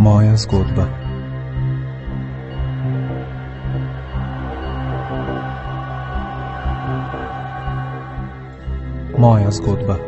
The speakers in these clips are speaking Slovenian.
Moja zgodba. Moja zgodba.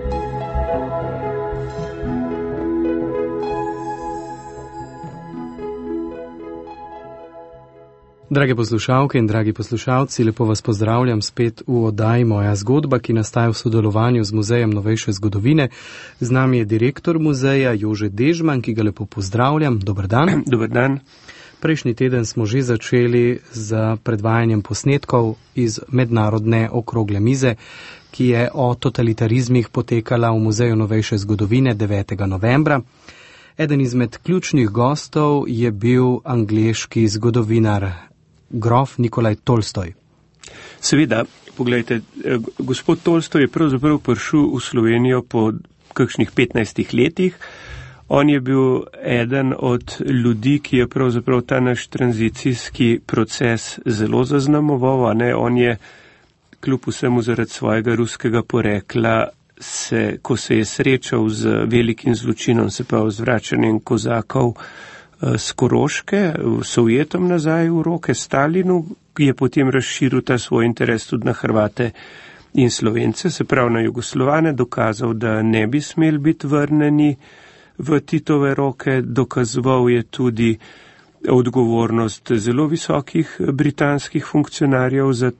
Drage poslušalke in dragi poslušalci, lepo vas pozdravljam spet v oddaji Moja zgodba, ki nastaja v sodelovanju z Muzejem novejše zgodovine. Z nami je direktor muzeja Jože Dežman, ki ga lepo pozdravljam. Dober dan. Dober dan. Prejšnji teden smo že začeli z predvajanjem posnetkov iz mednarodne okrogle mize, ki je o totalitarizmih potekala v Muzeju novejše zgodovine 9. novembra. Eden izmed ključnih gostov je bil angleški zgodovinar grof Nikolaj Tolstoj. Seveda, pogledajte, gospod Tolstoj je pravzaprav prišel v Slovenijo po kakšnih 15 letih. On je bil eden od ljudi, ki je pravzaprav ta naš tranzicijski proces zelo zaznamoval. On je kljub vsemu zaradi svojega ruskega porekla, ko se je srečal z velikim zločinom, se pa z vračanjem kozakov z Koroške, Sovjetom nazaj v roke Stalinu, je potem razširil ta svoj interes tudi na Hrvate in Slovence, se pravi na Jugoslovane, dokazal, da ne bi smeli biti vrneni v Titove roke, dokazoval je tudi odgovornost zelo visokih britanskih funkcionarjev za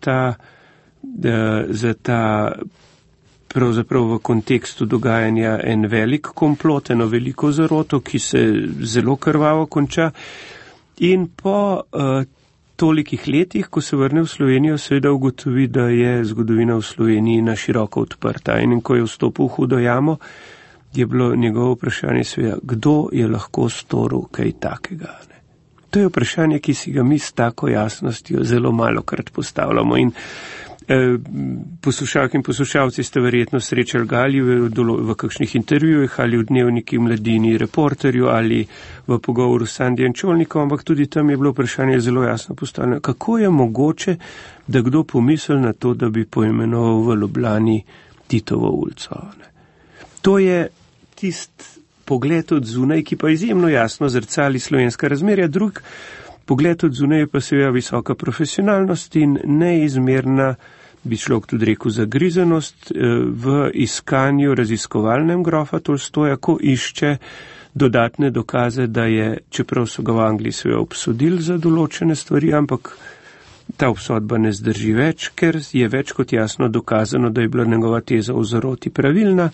ta pravzaprav v kontekstu dogajanja en velik komplot, eno veliko zaroto, ki se zelo krvavo konča. In po tolikih letih, ko se vrne v Slovenijo, seveda ugotovi, da je zgodovina v Sloveniji na široko odprta. In ko je vstopil v hudo jamo, je bilo njegovo vprašanje seveda, kdo je lahko storil kaj takega. Ne? To je vprašanje, ki si ga mi s tako jasnostjo zelo malokrat postavljamo. In poslušalke in poslušalci ste verjetno srečali ga ali v kakšnih intervjujih, ali v Dnevniki, Mladini, Reporterju, ali v pogovoru s Sandijem Čolnikom, ampak tudi tam je bilo vprašanje zelo jasno postavljeno. Kako je mogoče, da kdo pomisli na to, da bi poimenoval v Ljubljani Titovo ulico? Ne? To je tist pogled od zunaj, ki pa izjemno jasno zrcali slovenska razmerja. Drug pogled od zunaj je pa seveda visoka profesionalnost in neizmerna, bi človek tudi rekel, zagrizenost v iskanju raziskovalnem grofa Tolstoja, ko išče dodatne dokaze, da je, čeprav so ga v Angliji seveda obsodili za določene stvari, ampak ta obsodba ne zdrži več, ker je več kot jasno dokazano, da je bila njegova teza o zaroti pravilna,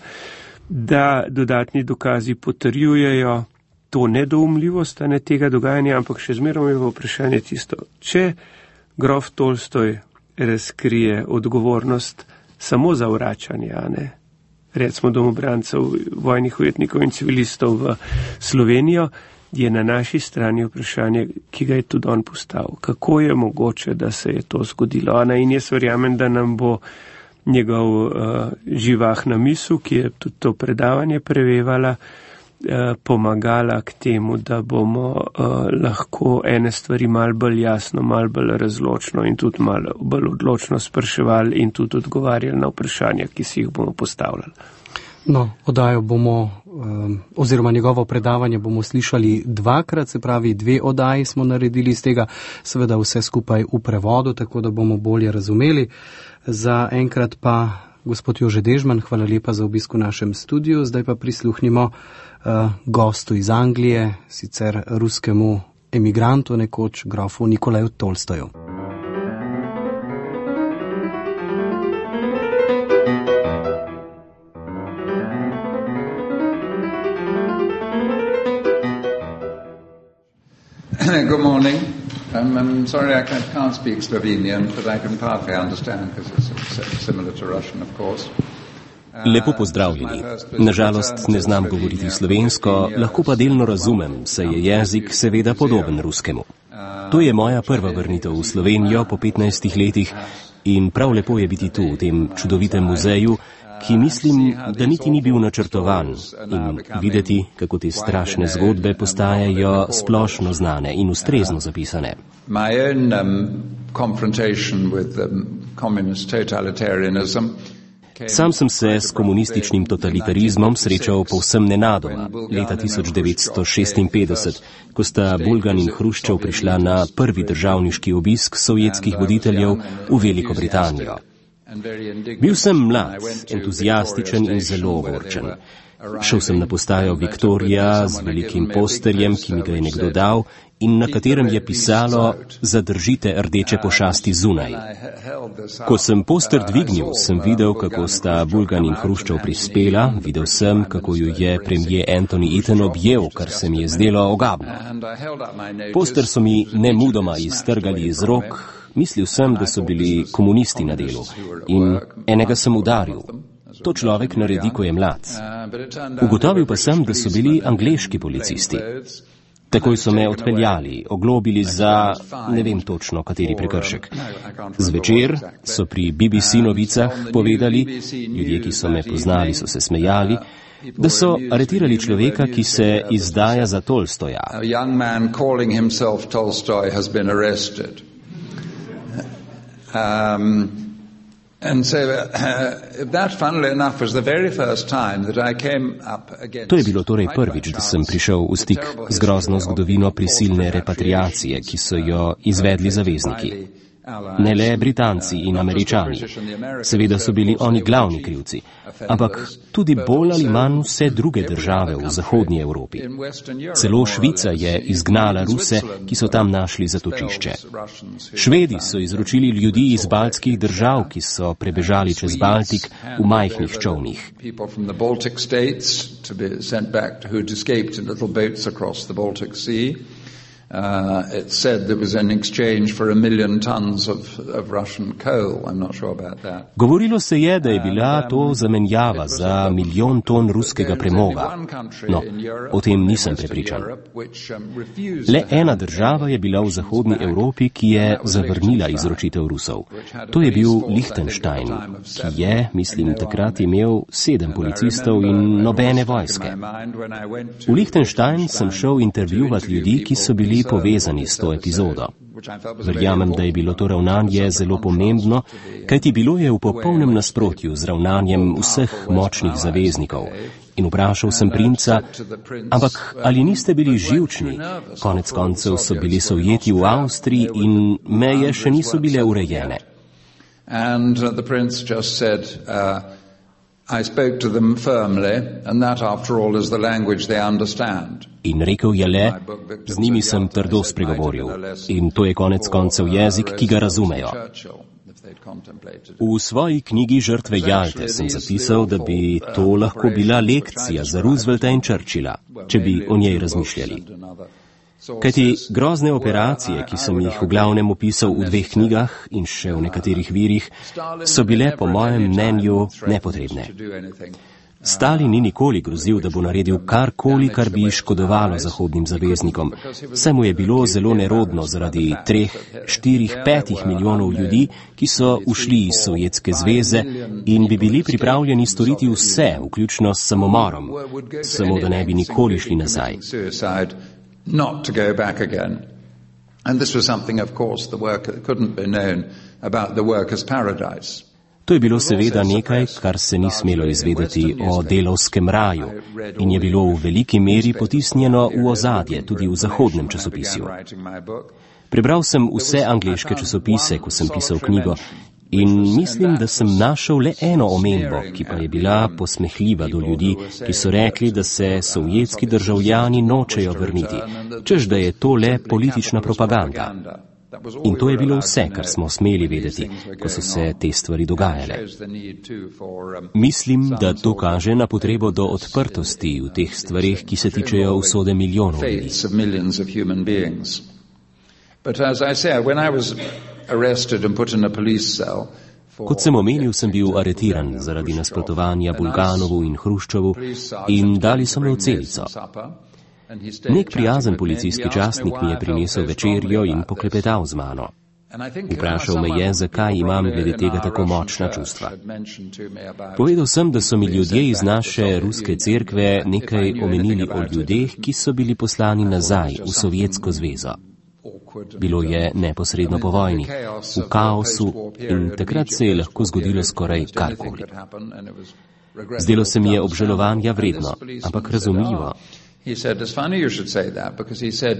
da dodatni dokazi potrjujejo to nedoumljivost tega dogajanja, ampak še zmeraj je vprašanje tisto, če grof Tolstoj razkrije odgovornost samo za vračanje, recimo domobrancev, vojnih ujetnikov in civilistov v Slovenijo, je na naši strani vprašanje, ki ga je tudi on postavil. Kako je mogoče, da se je to zgodilo? In jaz verjamem, da nam bo njegov živahna misel, ki je tudi to predavanje prevevala, pomagala k temu, da bomo lahko ene stvari malo bolj jasno, malo bolj razločno in tudi malo bolj odločno spraševali in tudi odgovarjali na vprašanja, ki si jih bomo postavljali. No, oddajo bomo, oziroma njegovo predavanje bomo slišali dvakrat, se pravi 2 oddaji smo naredili iz tega, seveda vse skupaj v prevodu, tako da bomo bolje razumeli. Za enkrat pa gospod Jože Dežman, hvala lepa za obisk v našem studiu, zdaj pa prisluhnimo gostu iz Anglije, sicer ruskemu emigrantu, nekoč grofu Nikolaju Tolstoju. Good morning. I'm sorry I can't speak Slovenian, but I can partly understand because it's similar to Russian, of course. Lepo pozdravljeni. Nažalost ne znam govoriti slovensko, lahko pa delno razumem, saj je jezik seveda podoben ruskemu. To je moja prva vrnitev v Slovenijo po 15 letih in prav lepo je biti tu v tem čudovitem muzeju, ki mislim, da niti ni bil načrtovan, in videti, kako te strašne zgodbe postajajo splošno znane in ustrezno zapisane. My own confrontation with communist totalitarianism Sam sem se s komunističnim totalitarizmom srečal povsem nenadoma, leta 1956, ko sta Bulgan in Hruščov prišla na prvi državniški obisk sovjetskih voditeljev v Veliko Britanijo. Bil sem mlad, entuzijastičen in zelo ogorčen. Šel sem na postajo Viktorija z velikim posterjem, ki mi ga je nekdo dal in na katerem je pisalo "Zadržite rdeče pošasti zunaj". Ko sem poster dvignil, sem videl, kako sta Bulgan in Hruščov prispela, videl sem, kako ju je premijer Anthony Eden objel, kar se mi je zdelo ogabno. Poster so mi nemudoma iztrgali iz rok, mislil sem, da so bili komunisti na delu in enega sem udaril. To človek naredi, ko je mlad. Ugotovil pa sem, da so bili angleški policisti. Takoj so me odpeljali, oglobili za ne vem točno kateri prekršek. Zvečer so pri BBC novicah povedali, ljudje, ki so me poznali, so se smejali, da so aretirali človeka, ki se izdaja za Tolstoja. To je bilo torej prvič, da sem prišel v stik z grozno zgodovino prisilne repatriacije, ki so jo izvedli zavezniki. Ne le Britanci in Američani. Seveda so bili oni glavni krivci, ampak tudi bolj ali manj vse druge države v zahodnji Evropi. Celo Švica je izgnala Ruse, ki so tam našli zatočišče. Švedi so izročili ljudi iz baltskih držav, ki so prebežali čez Baltik v majhnih čolnih. It said there was an exchange for 1 million tons of Russian coal. I'm not sure about that. Govorilo se je, da je bila to zamenjava za 1 milijon ton ruskega premoga. No, o tem nisem prepričan. Le ena država je bila v zahodni Evropi, ki je zavrnila izročitev Rusov. To je bil Liechtenstein, ki je, mislim, takrat imel 7 policistov in nobene vojske. V Liechtenstein sem šel intervjuvati ljudi, ki so bili povezani s to epizodo. Verjamem, da je bilo to ravnanje zelo pomembno, kajti bilo je v popolnem nasprotju z ravnanjem vseh močnih zaveznikov. In vprašal sem princa, ampak ali niste bili živčni? Konec koncev so bili Sovjeti v Avstriji in meje še niso bile urejene. And the prince just said, I spoke to them firmly, and that after all is the language they understand. In rekel je le, z njimi sem trdo spregovoril. In to je konec koncev jezik, ki ga razumejo. V svoji knjigi Žrtve Jalte sem zapisal, da bi to lahko bila lekcija za Roosevelta in Churchilla, če bi o njej razmišljali. Kajti grozne operacije, ki sem jih v glavnem opisal v 2 knjigah in še v nekaterih virih, so bile po mojem mnenju nepotrebne. Stalin ni nikoli grozil, da bo naredil karkoli, kar bi škodovalo zahodnim zaveznikom. Saj mu je bilo zelo nerodno zaradi 3, 4, 5 milijonov ljudi, ki so ušli iz Sovjetske zveze in bi bili pripravljeni storiti vse, vključno s samomorom, samo da ne bi nikoli šli nazaj. Not to go back again. And this was something, of course, the worker couldn't be known about the workers' paradise. To je bilo seveda nekaj, kar se ni smelo izvedeti o delovskem raju in je bilo v veliki meri potisnjeno v ozadje tudi v zahodnem časopisju. Prebral sem vse angleške časopise, ko sem pisal knjigo, in mislim, da sem našel le eno omembo, ki pa je bila posmehljiva do ljudi, ki so rekli, da se sovjetski državljani nočejo vrniti, čež da je to le politična propaganda. In to je bilo vse, kar smo smeli vedeti, ko so se te stvari dogajale. Mislim, da to kaže na potrebo do odprtosti v teh stvareh, ki se tičejo usode milijonov ljudi. Kot sem omenil, sem bil aretiran zaradi nasprotovanja Bulganovu in Hruščovu in dali so me v celico. Nek prijazen policijski častnik mi je prinesel večerjo in poklepetal z mano. Vprašal me je, zakaj imam glede tega tako močna čustva. Povedal sem, da so mi ljudje iz naše ruske cerkve nekaj omenili o ljudeh, ki so bili poslani nazaj v Sovjetsko zvezo. Bilo je neposredno po vojni, v kaosu in takrat se je lahko zgodilo skoraj karkoli. Zdelo se mi je obžalovanja vredno, ampak razumljivo. He said, it's funny you should say that, because he said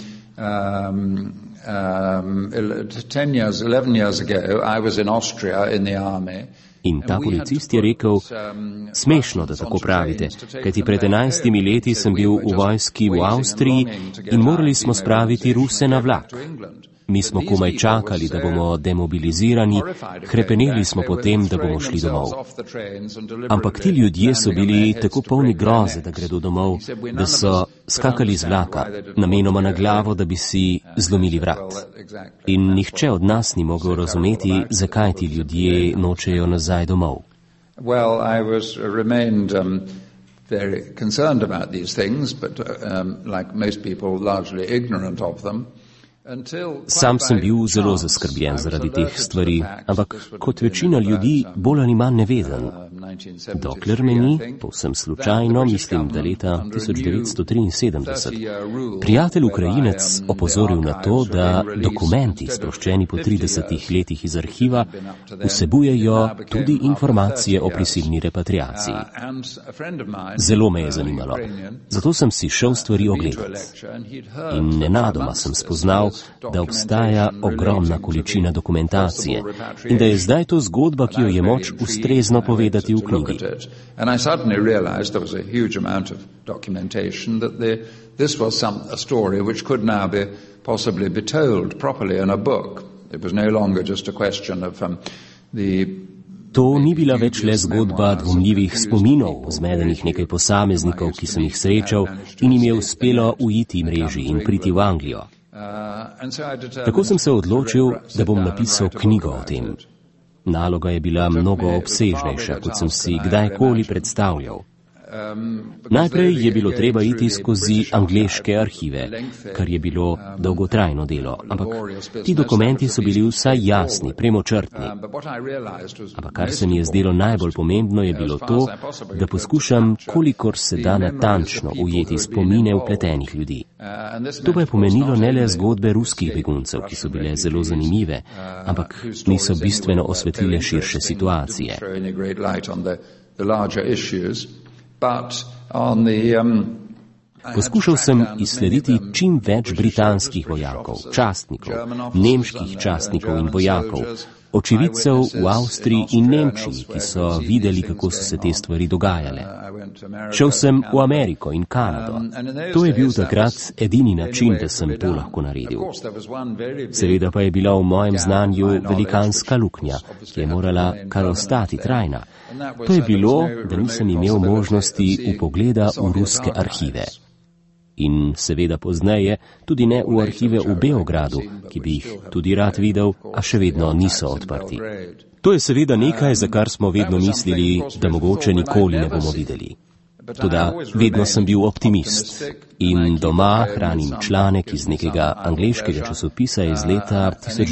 11 years ago I was in Austria in the army. In ta policist je rekel, smešno, da tako pravite, kajti pred 11 leti sem bil v vojski v Avstriji in morali smo spraviti Ruse na vlak. Mi smo komaj čakali, da bomo demobilizirani, hrepeneli smo potem, da bomo šli domov. Ampak ti ljudje so bili tako polni groze, da gredo domov, da so skakali z vlaka, namenoma na glavo, da bi si zlomili vrat. In nihče od nas ni mogel razumeti, zakaj ti ljudje nočejo nazaj domov. Well, I remained very concerned about these things, but like most people, largely ignorant of them. Sam sem bil zelo zaskrbljen zaradi teh stvari, ampak kot večina ljudi bolj ali manj neveden. Dokler me ni, povsem slučajno, mislim, da leta 1973, prijatelj Ukrajinec opozoril na to, da dokumenti, sproščeni po 30 letih iz arhiva, vsebujejo tudi informacije o prisilni repatriaciji. Zelo me je zanimalo, zato sem si šel stvari ogledati. In nenadoma sem spoznal, da obstaja ogromna količina dokumentacije in da je zdaj to zgodba, ki jo je moč ustrezno povedati v knjigi. And I suddenly realized there was a huge amount of documentation that this was a story which could now possibly be told properly in a book. It was no longer just a question of To ni bila več le zgodba dvomljivih spominov, zmedenih nekaj posameznikov, ki sem jih srečal in jim je uspelo uiti mreži in priti v Anglijo. Tako sem se odločil, da bom napisal knjigo o tem. Naloga je bila mnogo obsežnejša, kot sem si kdajkoli predstavljal. Najprej je bilo treba iti skozi angleške arhive, kar je bilo dolgotrajno delo, ampak ti dokumenti so bili vsaj jasni, premočrtni. Ampak kar se mi je zdelo najbolj pomembno, je bilo to, da poskušam, kolikor se da natančno ujeti spomine vpletenih ljudi. To pa je pomenilo ne le zgodbe ruskih beguncev, ki so bile zelo zanimive, ampak niso bistveno osvetlile širše situacije. Poskušal sem izslediti čim več britanskih vojakov, častnikov, nemških častnikov in vojakov, očividcev v Avstriji in Nemčiji, ki so videli, kako so se te stvari dogajale. Šel sem v Ameriko in Kanado. To je bil takrat edini način, da sem to lahko naredil. Seveda pa je bila v mojem znanju velikanska luknja, ki je morala kar ostati trajna. To je bilo, da nisem imel možnosti vpogleda v ruske arhive. In seveda pozneje tudi ne v arhive v Beogradu, ki bi jih tudi rad videl, a še vedno niso odprti. To je seveda nekaj, za kar smo vedno mislili, da mogoče nikoli ne bomo videli. Toda vedno sem bil optimist in doma hranim članek iz nekega angleškega časopisa iz leta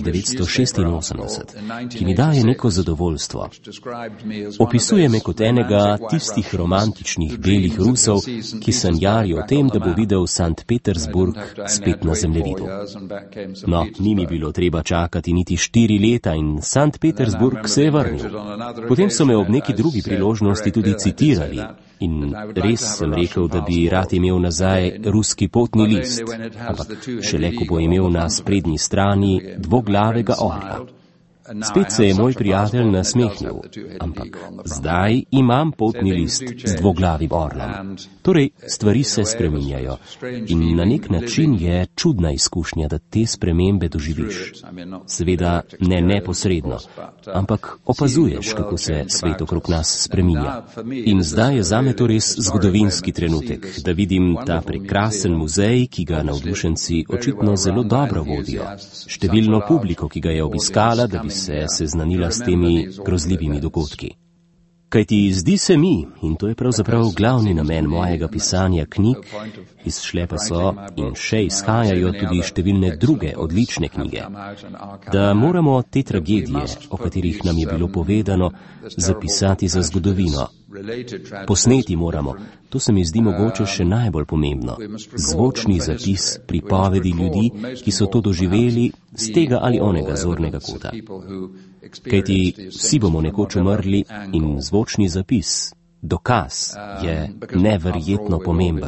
1986, ki mi daje neko zadovoljstvo. Opisuje me kot enega tistih romantičnih belih Rusov, ki sanjarijo o tem, da bo videl Sankt Petersburg spet na zemljevidu. No, ni mi bilo treba čakati niti 4 leta in Sankt Petersburg se je vrnil. Potem so me ob neki drugi priložnosti tudi citirali. In res sem rekel, da bi rad imel nazaj ruski potni list, ampak šele ko bo imel na sprednji strani dvoglavega orla. Spet se je moj prijatelj nasmehnil, ampak zdaj imam potni list z dvoglavim orlom. Torej, stvari se spreminjajo in na nek način je čudna izkušnja, da te spremembe doživiš. Seveda ne neposredno, ampak opazuješ, kako se svet okrog nas spreminja. In zdaj je zame to res zgodovinski trenutek, da vidim ta prekrasen muzej, ki ga navdušenci očitno zelo dobro vodijo, številno publiko, ki ga je obiskala, da bi se seznanila s temi grozljivimi dogodki. Kajti zdi se mi, in to je pravzaprav glavni namen mojega pisanja knjig, izšle pa so in še izhajajo tudi številne druge odlične knjige, da moramo te tragedije, o katerih nam je bilo povedano, zapisati za zgodovino. Posneti moramo, to se mi zdi mogoče še najbolj pomembno, zvočni zapis pripovedi ljudi, ki so to doživeli z tega ali onega zornega kota. Kajti vsi bomo nekoč umrli in zvočni zapis, dokaz, je neverjetno pomemben.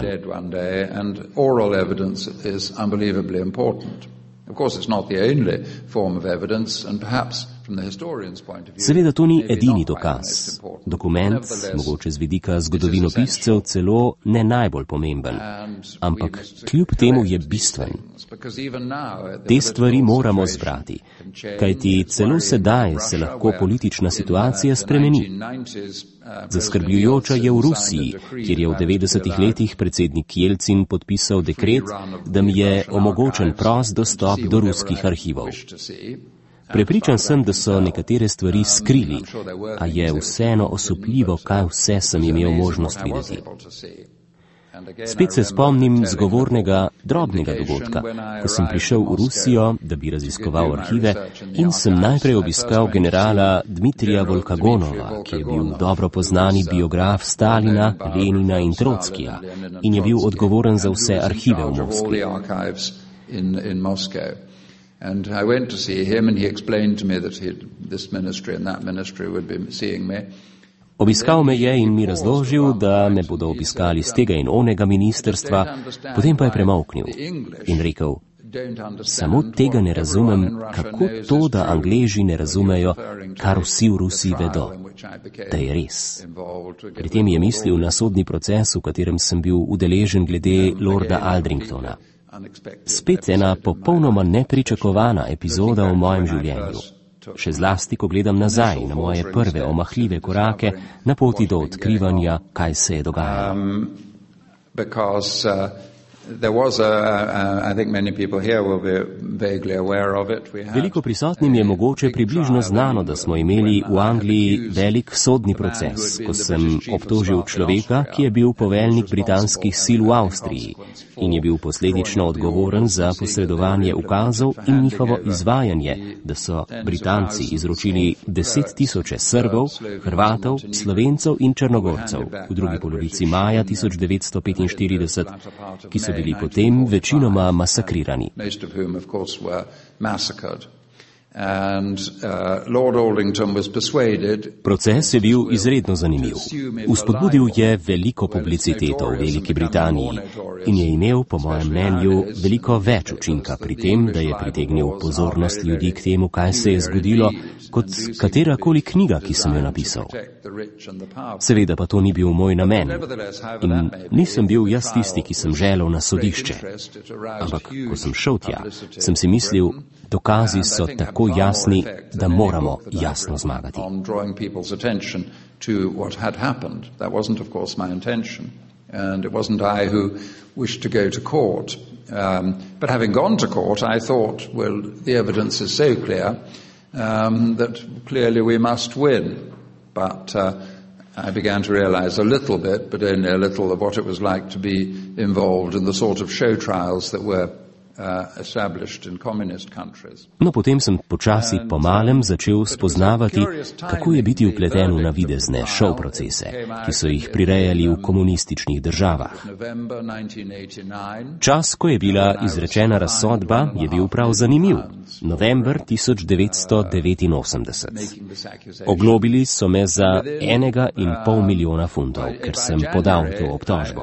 Seveda to ni edini dokaz. Dokument, mogoče z vidika zgodovinopiscev celo ne najbolj pomemben, ampak kljub temu je bistven. Te stvari moramo zbrati, kajti celo sedaj se lahko politična situacija spremeni. Zaskrbljujoča je v Rusiji, kjer je v 90-ih letih predsednik Jelcin podpisal dekret, da mi je omogočen prost dostop do ruskih arhivov. Prepričan sem, da so nekatere stvari skrili, a je vseeno osupljivo, kaj vse sem imel možnost videti. Spet se spomnim zgovornega, drobnega dogodka, ko sem prišel v Rusijo, da bi raziskoval arhive in sem najprej obiskal generala Dmitrija Volkagonova, ki je bil dobro poznani biograf Stalina, Lenina in Trotskija in je bil odgovoren za vse arhive v Moskvi. And I went to see him and he explained to me that this ministry and that ministry would be seeing me. Obiskal me je in mi razložil, da me bodo obiskali z tega in onega ministrstva, potem pa je premolknil in rekel, samo tega ne razumem, kako to, da Angleži ne razumejo, kar vsi v Rusiji vedo, da je res. Pri tem je mislil na sodni proces, v katerem sem bil udeležen glede Lorda Aldringtona. Spet ena popolnoma nepričakovana epizoda v mojem življenju. Še zlasti, ko gledam nazaj na moje prve omahljive korake na poti do odkrivanja, kaj se je dogajalo. Veliko prisotnim je mogoče približno znano, da smo imeli v Angliji velik sodni proces, ko sem obtožil človeka, ki je bil poveljnik britanskih sil v Avstriji in je bil posledično odgovoren za posredovanje ukazov in njihovo izvajanje, da so Britanci izročili 10.000 Srbov, Hrvatov, Slovencev in Črnogorcev v drugi polovici maja 1945, ki so bili potem večinoma masakrirani. Proces je bil izredno zanimiv. Vzpodbudil je veliko publiciteto v Veliki Britaniji in je imel, po mojem mnenju, veliko več učinka pri tem, da je pritegnil pozornost ljudi k temu, kaj se je zgodilo, kot katerakoli knjiga, ki sem jo napisal. Seveda pa to ni bil moj namen in nisem bil jaz tisti, ki sem želel na sodišče. Ampak, ko sem šel tja, sem si mislil, dokazi so tako jasni, da moramo jasno zmagati. And it wasn't I who wished to go to court. But having gone to court, I thought, well, the evidence is so clear that clearly we must win. But I began to realize a little bit, but only a little, of what it was like to be involved in the sort of show trials that were No, potem sem počasi pomalem začel spoznavati, kako je biti vpleten v navidezne šov procese, ki so jih prirejali v komunističnih državah. Čas, ko je bila izrečena razsodba, je bil prav zanimiv. November 1989. Oglobili so me za 1,5 milijona funtov, ker sem podal to obtožbo.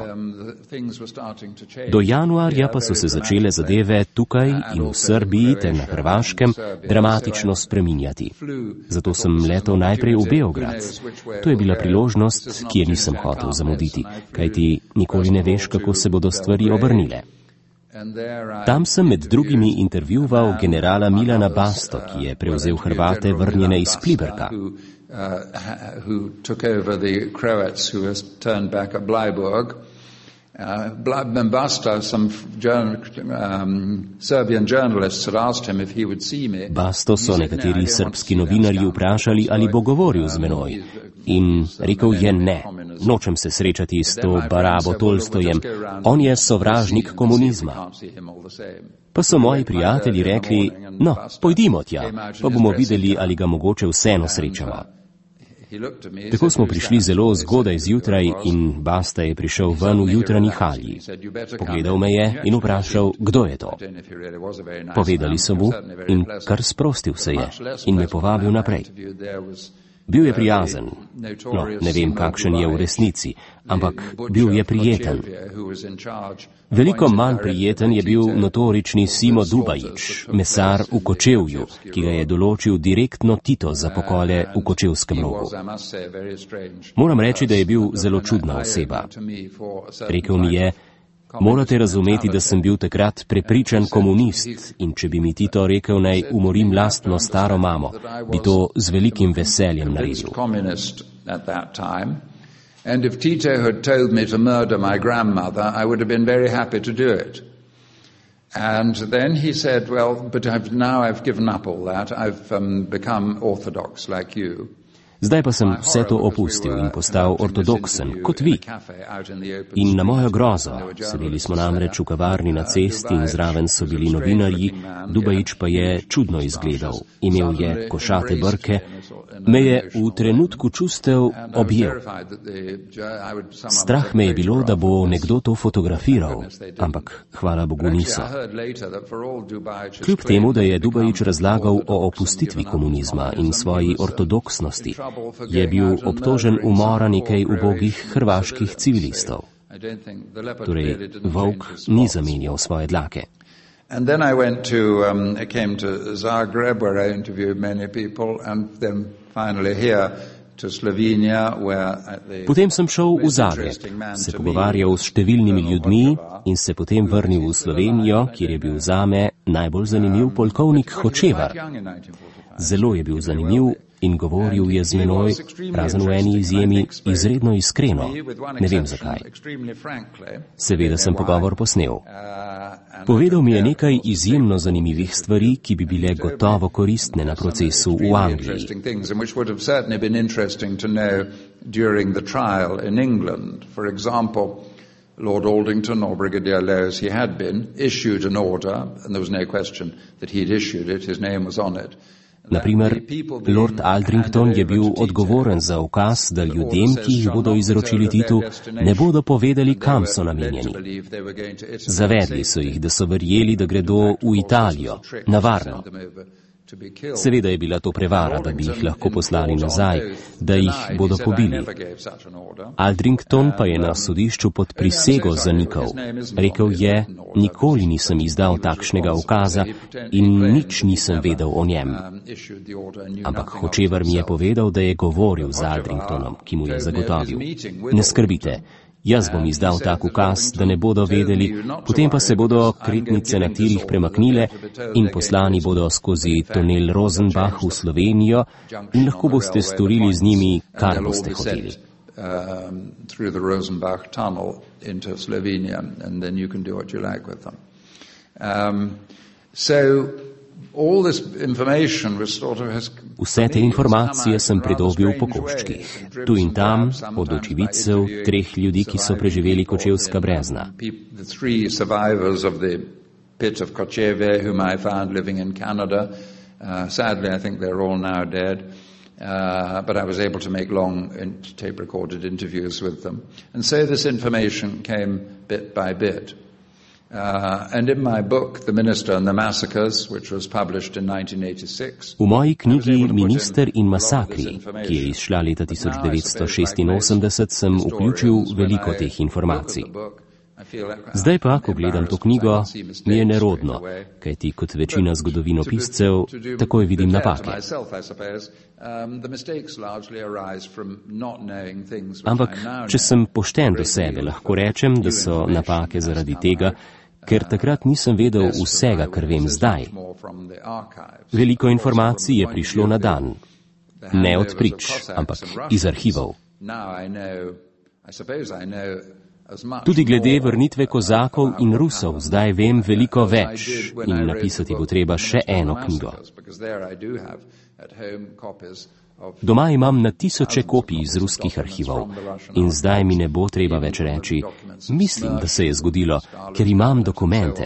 Do januarja pa so se začele zadeve tukaj in v Srbiji ter na Hrvaškem dramatično spreminjati. Zato sem letel najprej v Beograd. To je bila priložnost, ki je nisem hotel zamuditi, kajti nikoli ne veš, kako se bodo stvari obrnile. Tam sem med drugimi intervjuval generala Milana Basto, ki je prevzel Hrvate vrnjene iz Pliberka. Basta, some Serbian journalists had asked him if he would see me. Basto so nekateri srbski novinarji vprašali, ali bo govoril z menoj. In rekel je ne, nočem se srečati s to Barabo Tolstojem, on je sovražnik komunizma. Pa so moji prijatelji rekli, no, pojdimo tja, pa bomo videli, ali ga mogoče vseeno srečamo. Tako smo prišli zelo zgodaj zjutraj in Basta je prišel ven v jutranji halji. Pogledal me je in vprašal, kdo je to. Povedali so mu in kar sprostil se je in me povabil naprej. Bil je prijazen, no, ne vem, kakšen je v resnici, ampak bil je prijeten. Veliko manj prijeten je bil notorični Simo Dubajić, mesar v Kočevju, ki ga je določil direktno Tito za pokole v Kočevskem rogu. Moram reči, da je bil zelo čudna oseba. Rekel mi je, morate razumeti, da sem bil takrat prepričan komunist in če bi mi Tito rekel, naj umorim lastno staro mamo, bi to z velikim veseljem naredil. And if Tito had told me to murder my grandmother, I would have been very happy to do it. And then he said, well, but now I've given up all that. I've become orthodox like you. Zdaj pa sem vse to opustil in postal ortodoksen, kot vi. In na mojo grozo, sedeli smo namreč v kavarni na cesti in zraven so bili novinarji, Dubajić pa je čudno izgledal, imel je košate brke, me je v trenutku čustev objel. Strah me je bilo, da bo nekdo to fotografiral, ampak hvala Bogu niso. Kljub temu, da je Dubajić razlagal o opustitvi komunizma in svoji ortodoksnosti, je bil obtožen umora nekaj ubogih hrvaških civilistov. Torej, volk ni zamenjal svoje dlake. And then I came to Zagreb, where I interviewed many people, and then finally here to Slovenia, where Potem sem šel v Zagreb, se pogovarjal s številnimi ljudmi in se potem vrnil v Slovenijo, kjer je bil zame najbolj zanimiv polkovnik Hočevar. Zelo je bil zanimiv in govoril je z menoj, razen v eni izjemi, izredno iskreno. Ne vem zakaj. Seveda sem pogovor posnel. Povedal mi je nekaj izjemno zanimivih stvari, ki bi bile gotovo koristne na procesu v Angliji. Lord Aldington, or Brigadier Lowe, as he had been, issued an order, and there was no question that he'd issued it, his name was on it. Naprimer, Lord Aldrington je bil odgovoren za ukaz, da ljudem, ki jih bodo izročili Titu, ne bodo povedali, kam so namenjeni. Zavedli so jih, da so verjeli, da gredo v Italijo, na varno. Seveda je bila to prevara, da bi jih lahko poslali nazaj, da jih bodo pobili. Aldrington pa je na sodišču pod prisego zanikal. Rekel je, nikoli nisem izdal takšnega ukaza in nič nisem vedel o njem. Ampak Hočevar mi je povedal, da je govoril z Aldringtonom, ki mu je zagotovil. Ne skrbite. Jaz bom izdal tak ukaz, da ne bodo vedeli, potem pa se bodo kretnice na tirih premaknile in poslani bodo skozi tunel Rosenbach v Slovenijo in lahko boste storili z njimi, kar boste hoteli. Vse te informacije sem pridobil po koščkih. Tu in tam, od očividcev, 3 ljudi, ki so preživeli Kočevska brezna. But I was able to make long tape-recorded interviews with them. And so this information came bit by bit. And in my book, The Minister and the Massacres, which was published in 1986, v moji knjigi Minister in masakri, ki je izšla leta 1986, sem vključil veliko teh informacij. Zdaj pa, ko gledam to knjigo, mi je nerodno, kajti kot večina zgodovinopiscev, takoj vidim napake. Ampak, če sem pošten do sebe, lahko rečem, da so napake zaradi tega, ker takrat nisem vedel vsega, kar vem zdaj. Veliko informacij je prišlo na dan. Ne od prič, ampak iz arhivov. Tudi glede vrnitve kozakov in Rusov zdaj vem veliko več in napisati bo treba še eno knjigo. Doma imam na tisoče kopij iz ruskih arhivov in zdaj mi ne bo treba več reči, mislim, da se je zgodilo, ker imam dokumente.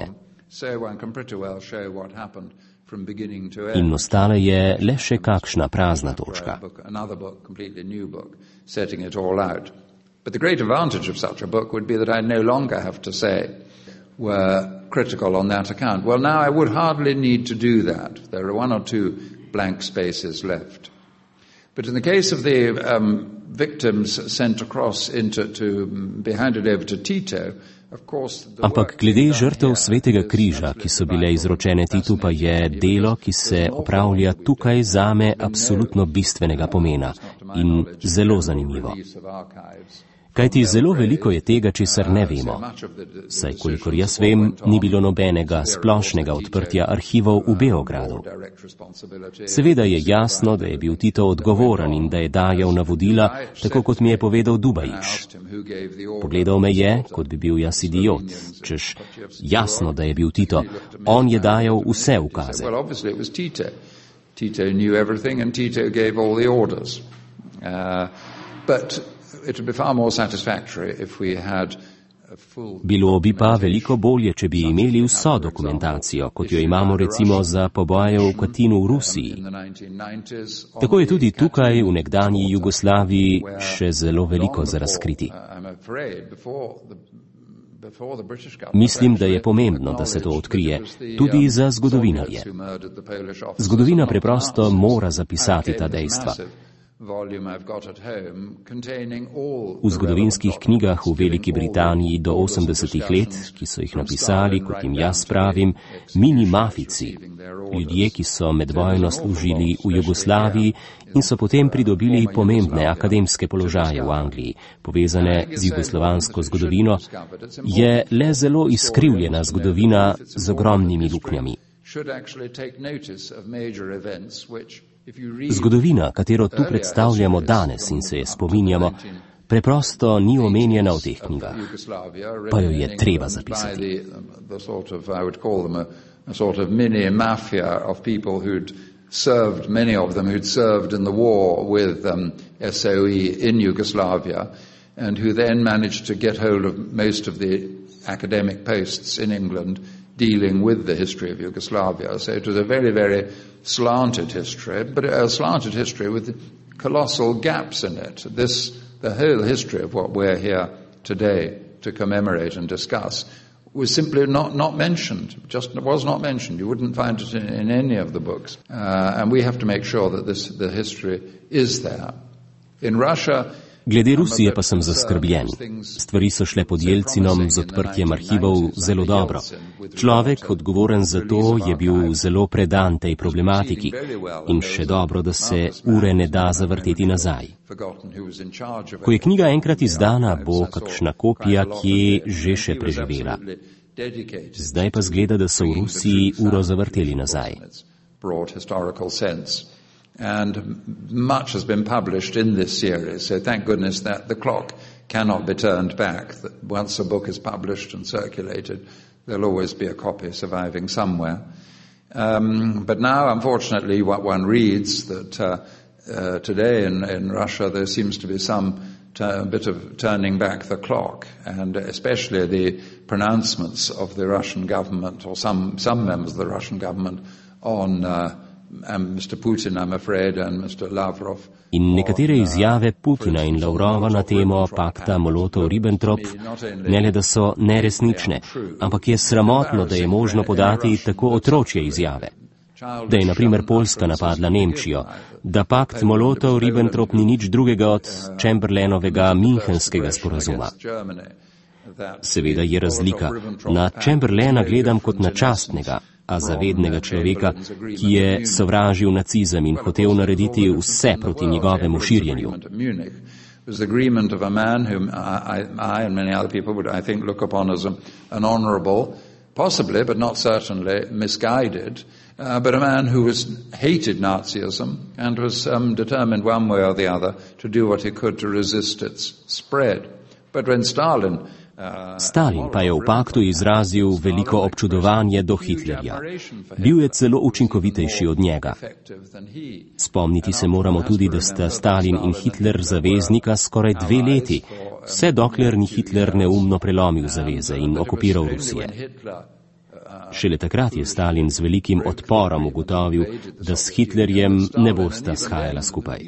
In ostala je le še kakšna prazna točka. But the great advantage of such a book would be that I no longer have to say we're critical on that account. Well, now I would hardly need to do that. There are one or two blank spaces left. But in the case of the victims sent across to be handed over to Tito, ampak glede žrtev Svetega križa, ki so bile izročene Titu, pa je delo, ki se opravlja tukaj zame absolutno bistvenega pomena in zelo zanimivo. Kajti zelo veliko je tega, česar ne vemo. Saj, kolikor jaz vem, ni bilo nobenega splošnega odprtja arhivov v Beogradu. Seveda je jasno, da je bil Tito odgovoren in da je dajal navodila, tako kot mi je povedal Dubajić. Pogledal me je, kot bi bil jaz idiot, češ jasno, da je bil Tito. On je dajal vse ukaze. Tito knew everything and Tito gave all the orders. But it would be far more satisfactory if we had a full... Bilo bi pa veliko bolje, če bi imeli vso dokumentacijo, kot jo imamo recimo za poboje v Katinu v Rusiji. Tako je tudi tukaj v nekdanji Jugoslaviji še zelo veliko za razkriti. Mislim, da je pomembno, da se to odkrije, tudi za zgodovinarje. Zgodovina preprosto mora zapisati ta dejstva. V zgodovinskih knjigah v Veliki Britaniji do 80-ih let, ki so jih napisali, kot jim jaz pravim, mini mafici, ljudje, ki so med vojno služili v Jugoslaviji in so potem pridobili pomembne akademske položaje v Angliji, povezane z jugoslovansko zgodovino, je le zelo izkrivljena zgodovina z ogromnimi luknjami. Zgodovina, katero tu predstavljamo danes in se je spominjamo, preprosto ni omenjena v teh knjigah, pa jo je treba zapisati. Many of them who'd served in the war with SOE in Yugoslavia and who then managed to get hold of most of the academic posts in England dealing with the history of Yugoslavia. So it was a very, very slanted history, but a slanted history with colossal gaps in it. The whole history of what we're here today to commemorate and discuss was simply not mentioned, just was not mentioned. You wouldn't find it in any of the books. And we have to make sure that the history is there. In Russia, glede Rusije pa sem zaskrbljen. Stvari so šle pod Jelcinom z odprtjem arhivov zelo dobro. Človek, odgovoren za to, je bil zelo predan tej problematiki in še dobro, da se ure ne da zavrteti nazaj. Ko je knjiga enkrat izdana, bo kakšna kopija, kje že še preživela. Zdaj pa zgleda, da so v Rusiji uro zavrteli nazaj. And much has been published in this series, so thank goodness that the clock cannot be turned back. That once a book is published and circulated, there'll always be a copy surviving somewhere. But now, unfortunately, what one reads that today in Russia there seems to be some bit of turning back the clock, and especially the pronouncements of the Russian government or some members of the Russian government on Mr. Putin, I'm afraid, and Mr. Lavrov. In nekatere izjave Putina in Lavrova na temo pakta Molotov-Ribbentrop ne le da so neresnične, ampak je sramotno, da je možno podati tako otročje izjave. Da je na primer Poljska napadla Nemčijo, da pakt Molotov-Ribbentrop ni nič drugega od Chamberlainovega Münchenskega sporazuma. Seveda je razlika. Na Chamberlaina gledam kot na častnega, a zavednega človeka, ki je sovražil nacizem in hotel narediti vse proti njegovemu širjenju. Was the agreement of a man whom I and many other people would, I think, look upon as an honourable, possibly, but not certainly, misguided, but a man who hated Nazism and was determined one way or the other to do what he could to resist its spread. But when Stalin Stalin pa je v paktu izrazil veliko občudovanje do Hitlerja. Bil je celo učinkovitejši od njega. Spomniti se moramo tudi, da sta Stalin in Hitler zaveznika skoraj 2 leti, vse dokler ni Hitler neumno prelomil zaveze in okupiral Rusije. Šele takrat je Stalin z velikim odporom ugotovil, da s Hitlerjem ne bosta shajala skupaj.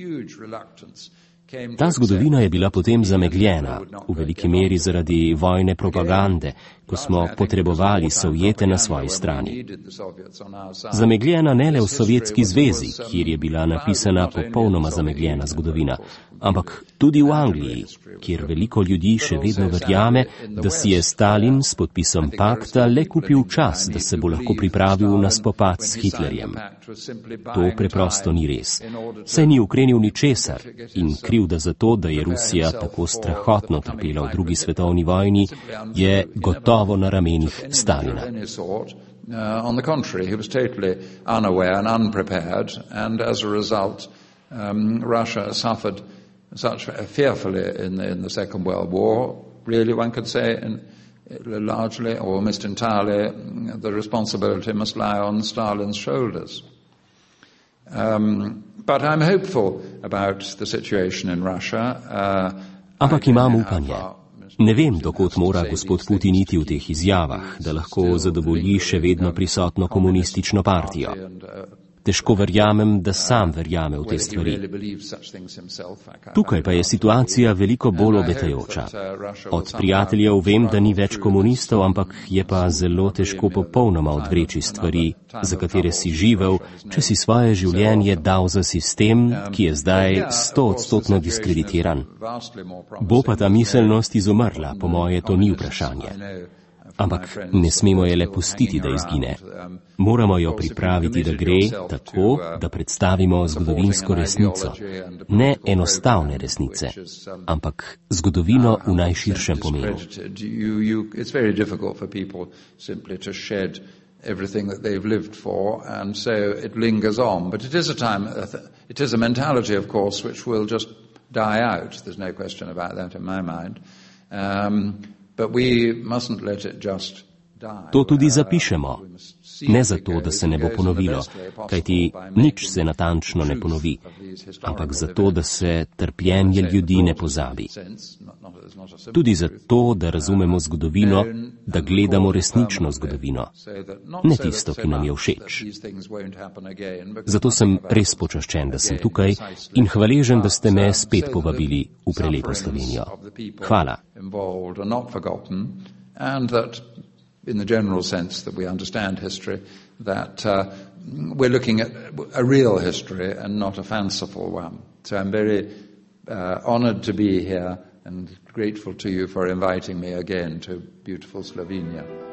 Ta zgodovina je bila potem zamegljena, v veliki meri zaradi vojne propagande, ko smo potrebovali Sovjete na svoji strani. Zamegljena ne le v Sovjetski zvezi, kjer je bila napisana popolnoma zamegljena zgodovina, ampak tudi v Angliji, kjer veliko ljudi še vedno verjame, da si je Stalin s podpisom pakta le kupil čas, da se bo lahko pripravil na spopad s Hitlerjem. To preprosto ni res. Saj ni ukrenil ničesar in krivda za to, da je Rusija tako strahotno trpela v 2. svetovni vojni, je gotovo na ramenih Stalina. On the contrary, he was totally unaware and unprepared, and as a result, Russia suffered such fearfully in the Second World War. Really, one could say, largely or almost entirely, the responsibility must lie on Stalin's shoulders. But I'm hopeful about the situation in Russia. Ampak imam upanje. Ne vem, dokot mora gospod Putin iti v teh izjavah, da lahko zadovolji še vedno prisotno komunistično partijo. Težko verjamem, da sam verjame v te stvari. Tukaj pa je situacija veliko bolj obetajoča. Od prijateljev vem, da ni več komunistov, ampak je pa zelo težko popolnoma odvreči stvari, za katere si živel, če si svoje življenje dal za sistem, ki je zdaj 100% diskreditiran. Bo pa ta miselnost izumrla, po moje to ni vprašanje. Ampak ne smemo je le pustiti, da izgine. Moramo jo pripraviti, da gre tako, da predstavimo zgodovinsko resnico. Ne enostavne resnice, ampak zgodovino v najširšem pomenu. Everything that they've lived for, and so it lingers on. But it is a mentality, of course, which will just die out. There's no question about that in my mind. But we mustn't let it just die. To tudi zapišemo. Ne zato, da se ne bo ponovilo, kajti nič se natančno ne ponovi, ampak zato, da se trpljenje ljudi ne pozabi. Tudi zato, da razumemo zgodovino, da gledamo resnično zgodovino, ne tisto, ki nam je všeč. Zato sem res počaščen, da sem tukaj in hvaležen, da ste me spet povabili v prelepo Slovenijo. Hvala. In the general sense that we understand history, that we're looking at a real history and not a fanciful one. So I'm very honored to be here and grateful to you for inviting me again to beautiful Slovenia.